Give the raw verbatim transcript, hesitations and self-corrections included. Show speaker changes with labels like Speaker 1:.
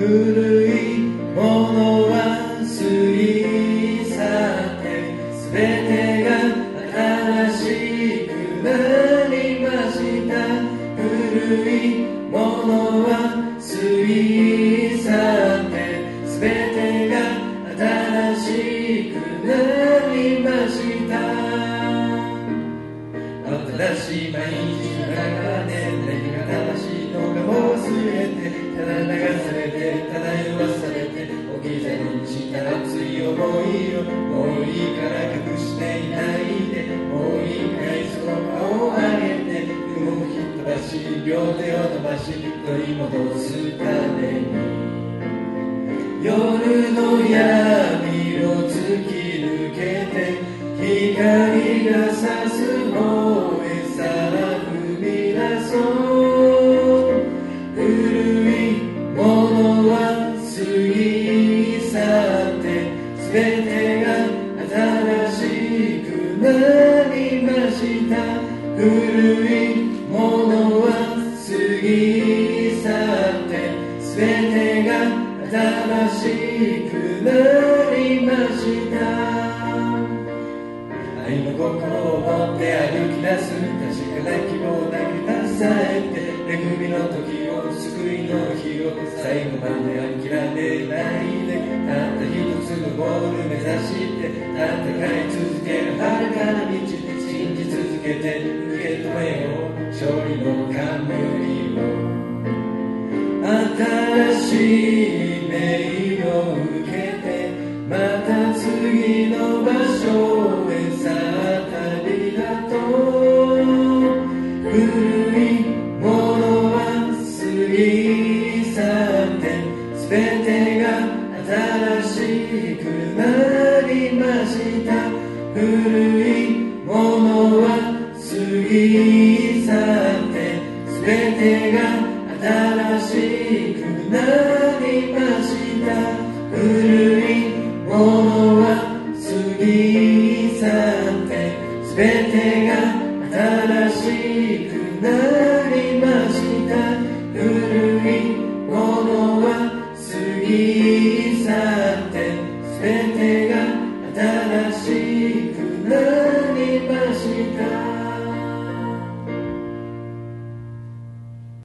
Speaker 1: 古いものは過ぎ去ってすべてが新しくなりました。古いものは過ぎ去ってすべてが新しくなりました。新しい毎日の中で何が正しいのかも忘れて、ただ流されて漂わされて置き去りにした熱い思いをもういいから隠していないで、もう一回その顔を上げて雲を吹っ飛ばし両手を伸ばし取り戻すために、夜の闇を突き抜けて光が差す方へさあ踏み出そう。古いものは過ぎ去ってすべてが新しくなりました。古いものは過ぎ去ってすべてが新しくなりました。愛の心を持って歩き出す確かな希望だけ支えて、恵みの時を救いの日を最後まで諦めないで、たった一つのゴール目指して戦い続ける遥かな道、信じ続けて受け止めよう勝利の冠を。新しい命を受けてまた次の場所へさあ旅立とう。古いものは過ぎ去ってすべてが新しくなりました。古いものは過ぎ去ってすべてが新しくなりました。古いものは過ぎ去ってすべてが新しくなりました。古いものは過ぎ